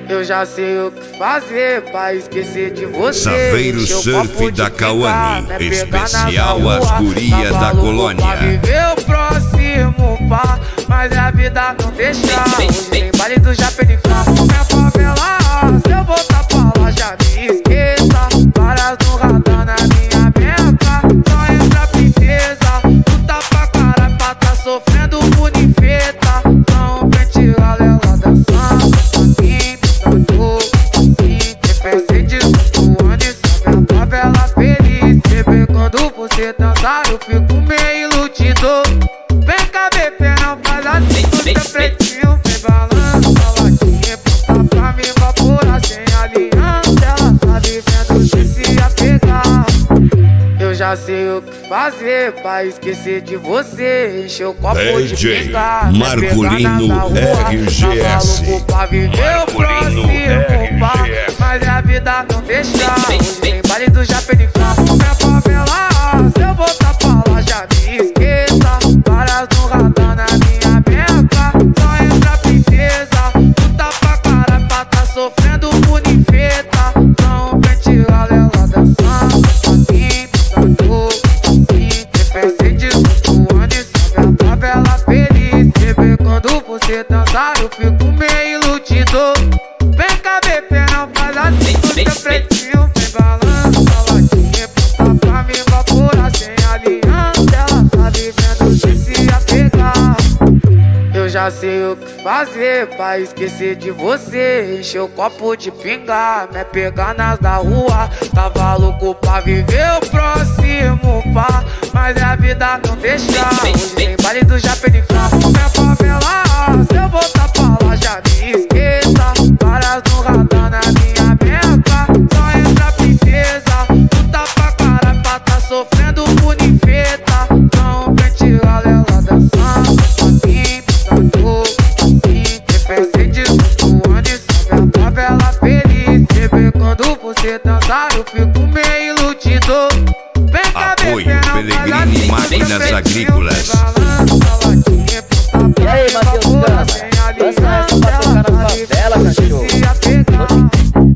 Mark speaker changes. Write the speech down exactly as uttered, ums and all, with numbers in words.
Speaker 1: Eu já sei o que fazer pra esquecer de você.
Speaker 2: Saveiro Surf da Cauane, especial as gurias da colônia.
Speaker 1: Pra viver o próximo par, mas a vida não deixa. Hoje tem baile do Japenicão, minha favela. Se eu voltar pra lá, já me esqueça. Várias no radar na minha meta. Só entra princesa, tu tá pra caralho pra tá sofrendo bonifeta. São pente ela dançando. Quando você dançar eu fico meio iludido. Vem cá, bebê, não faz assim com seu pretinho. Vem balando, baladinha, passa pra me evaporar sem aliança. Ela tá vivendo sem se apegar. Eu já sei o que fazer pra esquecer de você. Encher o copo
Speaker 2: D
Speaker 1: de
Speaker 2: J
Speaker 1: pingar,
Speaker 2: Marcolino R G S.
Speaker 1: Tá maluco pra viver o próximo par, mas a vida não deixa. Hoje tem baile do Japenicão, minha favela. Se eu voltar pra lá, já me esqueça. Várias no radar na minha meta. Só entra princesa, tu tá pra caralho pra tá sofrendo bonifeta. Não pente ela dançando, aqui, dançando, assim. Pensei disso, suando e sobe a favela feliz. Bebê, quando você dançar eu fico meio iludido. Vem cá, bebê, não faz assim com seu pretinho. Vem balando, baladinha, passa pra me evaporar sem aliança. Ela tá vivendo sem se apegar. Eu já sei o que fazer pra esquecer de você. Encher o copo de pingar, me pegar nas da rua. Tava louco pra viver o próximo par, mas a vida não deixa. Hoje tem baile do Japenicão, minha favela. Se eu voltar pra lá, já me esqueça. Várias no radar na minha meta. Só entra princesa, tu tá pra caralho pra tá sofrendo bonifeta. Não pente ela dançando, aqui, dançando, assim. Pensei disso, suando e sobe a favela feliz. Bebê, quando você dançar eu fico meio iludido. Vem cá,
Speaker 2: Apoio
Speaker 1: bebê, não faz
Speaker 2: Pelegrini
Speaker 1: assim com seu
Speaker 2: Máquinas
Speaker 1: pretinho.
Speaker 2: Agrícolas.